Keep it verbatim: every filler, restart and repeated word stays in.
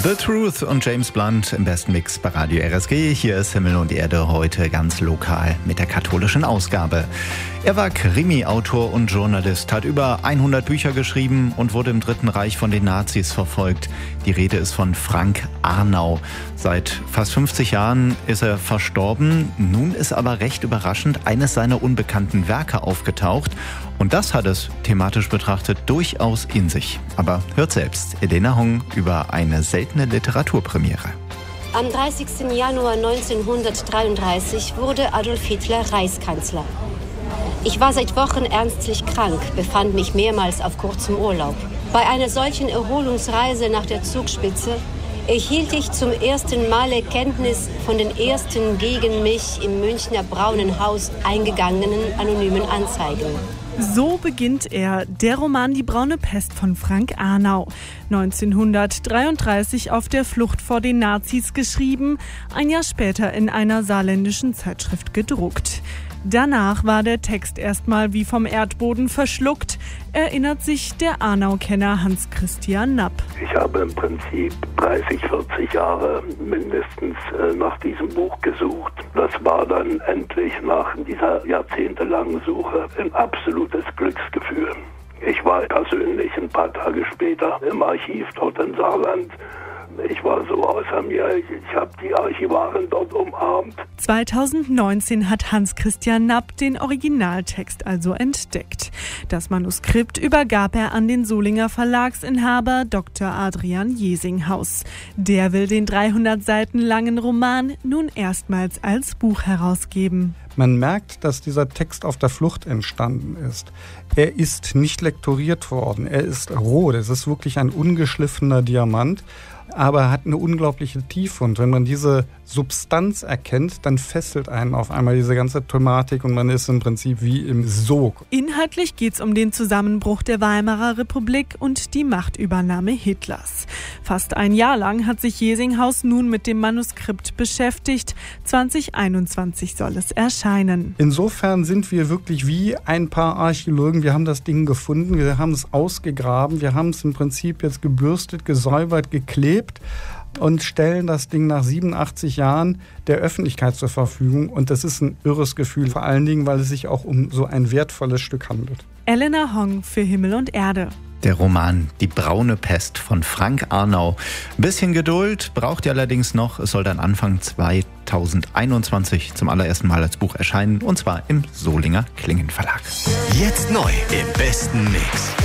The Truth und James Blunt im besten Mix bei Radio R S G. Hier ist Himmel und Erde heute ganz lokal mit der katholischen Ausgabe. Er war Krimi-Autor und Journalist, hat über hundert Bücher geschrieben und wurde im Dritten Reich von den Nazis verfolgt. Die Rede ist von Frank Arnau. Seit fast fünfzig Jahren ist er verstorben. Nun ist aber recht überraschend eines seiner unbekannten Werke aufgetaucht. Und das hat es, thematisch betrachtet, durchaus in sich. Aber hört selbst Elena Hong über eine seltene Literaturpremiere. Am dreißigsten Januar neunzehnhundertdreiunddreißig wurde Adolf Hitler Reichskanzler. Ich war seit Wochen ernstlich krank, befand mich mehrmals auf kurzem Urlaub. Bei einer solchen Erholungsreise nach der Zugspitze erhielt ich zum ersten Male Kenntnis von den ersten gegen mich im Münchner Braunenhaus eingegangenen anonymen Anzeigen. So beginnt er, der Roman Die braune Pest von Frank Arnau. neunzehnhundertdreiunddreißig auf der Flucht vor den Nazis geschrieben, ein Jahr später in einer saarländischen Zeitschrift gedruckt. Danach war der Text erstmal wie vom Erdboden verschluckt, erinnert sich der Arnau-Kenner Hans-Christian Napp. Ich habe im Prinzip dreißig, vierzig Jahre mindestens äh, nach diesem Buch gesucht. Das war dann endlich nach dieser jahrzehntelangen Suche ein absolutes Glücksgefühl. Ich war persönlich ein paar Tage später im Archiv dort in Saarland. Ich war so außer mir, ich, ich habe die Archivaren dort umarmt. zweitausendneunzehn hat Hans-Christian Napp den Originaltext also entdeckt. Das Manuskript übergab er an den Solinger Verlagsinhaber Doktor Adrian Jesinghaus. Der will den dreihundert Seiten langen Roman nun erstmals als Buch herausgeben. Man merkt, dass dieser Text auf der Flucht entstanden ist. Er ist nicht lektoriert worden, er ist roh, das ist wirklich ein ungeschliffener Diamant. Aber er hat eine unglaubliche Tiefe und wenn man diese Substanz erkennt, dann fesselt einen auf einmal diese ganze Thematik und man ist im Prinzip wie im Sog. Inhaltlich geht es um den Zusammenbruch der Weimarer Republik und die Machtübernahme Hitlers. Fast ein Jahr lang hat sich Jesinghaus nun mit dem Manuskript beschäftigt. zwanzig einundzwanzig soll es erscheinen. Insofern sind wir wirklich wie ein paar Archäologen. Wir haben das Ding gefunden, wir haben es ausgegraben, wir haben es im Prinzip jetzt gebürstet, gesäubert, geklebt und stellen das Ding nach siebenundachtzig Jahren der Öffentlichkeit zur Verfügung. Und das ist ein irres Gefühl, vor allen Dingen, weil es sich auch um so ein wertvolles Stück handelt. Elena Hong für Himmel und Erde. Der Roman Die braune Pest von Frank Arnau. Ein bisschen Geduld braucht ihr allerdings noch. Es soll dann Anfang zweitausendeinundzwanzig zum allerersten Mal als Buch erscheinen. Und zwar im Solinger Klingenverlag. Jetzt neu im besten Mix.